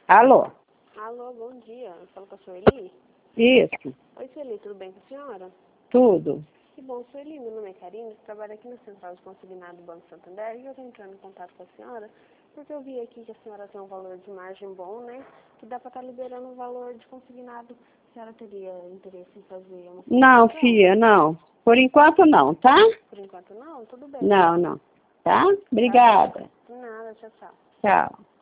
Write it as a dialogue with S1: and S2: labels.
S1: Alô?
S2: Alô, bom dia. Eu falo com a Sueli?
S1: Isso,
S2: Oi, Sueli, tudo bem com a senhora?
S1: tudo.
S2: Que bom, Sueli, meu nome é Karine, trabalho aqui na Central de Consignado do Banco Santander e eu estou entrando em contato com a senhora porque eu vi aqui que a senhora tem um valor de margem bom, né? Que dá para estar liberando um valor de consignado. A senhora teria interesse em fazer uma
S1: Não,
S2: simulação?
S1: filha, não. Por enquanto não, tá?
S2: Por enquanto não? Tudo bem.
S1: Não, não. Tá?
S2: Tá bom.
S1: Obrigada.
S2: De nada, tchau, tchau.
S1: Tchau.